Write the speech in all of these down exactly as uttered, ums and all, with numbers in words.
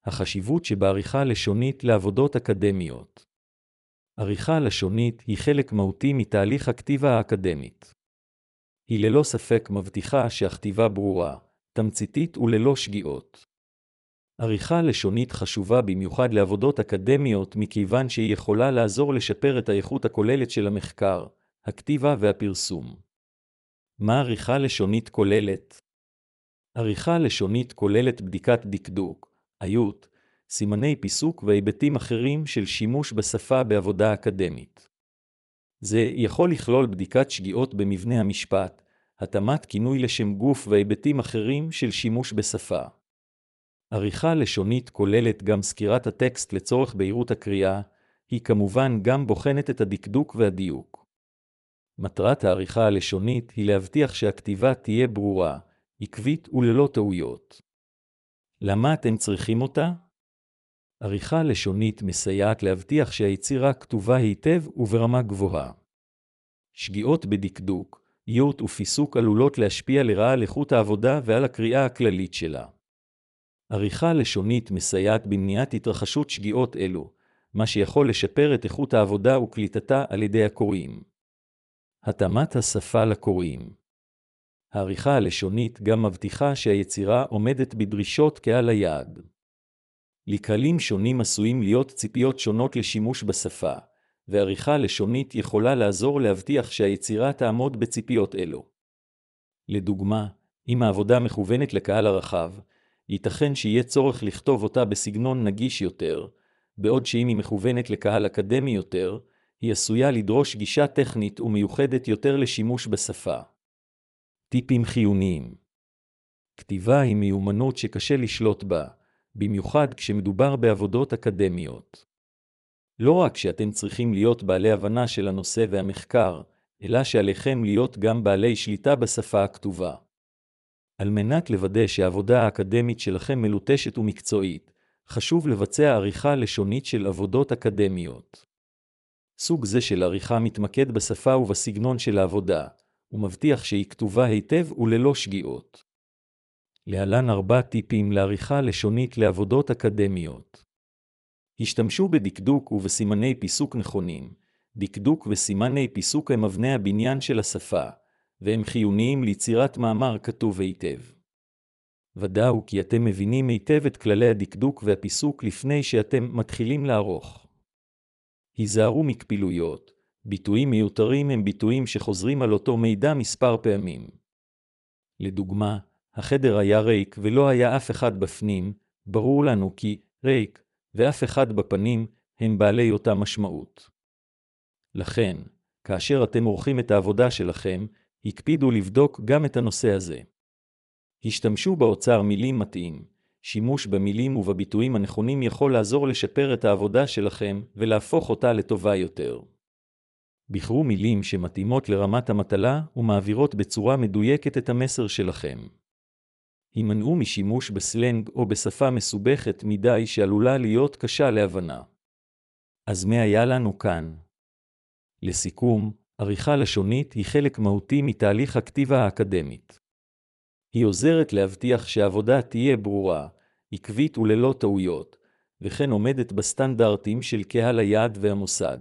החשיבות שבעריכה לשונית לעבודות אקדמיות. עריכה לשונית היא חלק מהותי מתהליך הכתיבה האקדמית. היא ללא ספק מבטיחה שהכתיבה ברורה, תמציתית וללא שגיאות. עריכה לשונית חשובה במיוחד לעבודות אקדמיות מכיוון שהיא יכולה לעזור לשפר את האיכות הכוללת של המחקר, הכתיבה והפרסום. מה עריכה לשונית כוללת? עריכה לשונית כוללת בדיקת דקדוק, איות, סימני פיסוק והיבטים אחרים של שימוש בשפה בעבודה אקדמית. זה יכול לכלול בדיקת שגיאות במבנה המשפט, התאמת כינוי לשם גוף והיבטים אחרים של שימוש בשפה. עריכה לשונית כוללת גם סקירת הטקסט לצורך בהירות הקריאה, היא כמובן גם בוחנת את הדקדוק והדיוק. מטרת העריכה הלשונית היא להבטיח שהכתיבה תהיה ברורה, עקבית וללא טעויות. למה אתם צריכים אותה? עריכה לשונית מסייעת להבטיח שהיצירה כתובה היטב וברמה גבוהה. שגיאות בדקדוק, איות ופיסוק עלולות להשפיע לרעה על איכות העבודה ועל הקריאה הכללית שלה. עריכה לשונית מסייעת במניעת התרחשות שגיאות אלו, מה שיכול לשפר את איכות העבודה וקליטתה על ידי הקוראים. התאמת השפה לקוראים. העריכה הלשונית גם מבטיחה שהיצירה עומדת בדרישות קהל היעד. לקהלים שונים עשויים להיות ציפיות שונות לשימוש בשפה, ועריכה לשונית יכולה לעזור להבטיח שהיצירה תעמוד בציפיות אלו. לדוגמה, אם העבודה מכוונת לקהל הרחב, ייתכן שיהיה צורך לכתוב אותה בסגנון נגיש יותר, בעוד שאם היא מכוונת לקהל אקדמי יותר, היא עשויה לדרוש גישה טכנית ומיוחדת יותר לשימוש בשפה. טיפים חיוניים. כתיבה היא מיומנות שקשה לשלוט בה, במיוחד כשמדובר בעבודות אקדמיות. לא רק שאתם צריכים להיות בעלי הבנה של הנושא והמחקר, אלא שעליכם להיות גם בעלי שליטה בשפה הכתובה. על מנת לוודא שהעבודה האקדמית שלכם מלוטשת ומקצועית, חשוב לבצע עריכה לשונית של עבודות אקדמיות. סוג זה של עריכה מתמקד בשפה ובסגנון של העבודה, ומבטיח שהיא כתובה היטב וללא שגיאות. להלן ארבע טיפים לעריכה לשונית לעבודות אקדמיות. השתמשו בדקדוק ובסימני פיסוק נכונים. דקדוק וסימני פיסוק הם אבני הבניין של השפה, והם חיוניים ליצירת מאמר כתוב היטב. ודאו כי אתם מבינים היטב את כללי הדקדוק והפיסוק לפני שאתם מתחילים לערוך. היזהרו מכפילויות. ביטויים מיותרים הם ביטויים שחוזרים על אותו מידע מספר פעמים. לדוגמה, החדר היה ריק ולא היה אף אחד בפנים, ברור לנו כי ריק ואף אחד בפנים הם בעלי אותה משמעות. לכן, כאשר אתם עורכים את העבודה שלכם, הקפידו לבדוק גם את הנושא הזה. השתמשו באוצר מילים מתאים. שימוש במילים ובביטויים הנכונים יכול לעזור לשפר את העבודה שלכם ולהפוך אותה לטובה יותר. בחרו מילים שמתאימות לרמת המטלה ומעבירות בצורה מדויקת את המסר שלכם. הימנעו משימוש בסלנג או בשפה מסובכת מדי שעלולה להיות קשה להבנה. אז מה היה לנו כאן? לסיכום, עריכה לשונית היא חלק מהותי מתהליך הכתיבה האקדמית. היא עוזרת להבטיח שהעבודה תהיה ברורה, עקבית וללא טעויות, וכן עומדת בסטנדרטים של קהל היעד והמוסד.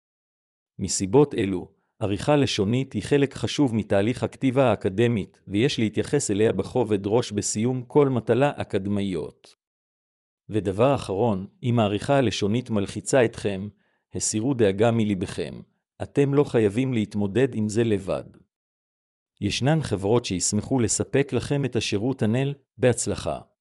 מסיבות אלו, עריכה לשונית היא חלק חשוב מתהליך הכתיבה האקדמית, ויש להתייחס אליה בכובד ראש בסיום כל מטלה אקדמיות. ודבר אחרון, אם העריכה הלשונית מלחיצה אתכם, הסירו דאגה מליבכם. אתם לא חייבים להתמודד עם זה לבד. ישנן חברות שישמחו לספק לכם את השירות הנ"ל בהצלחה.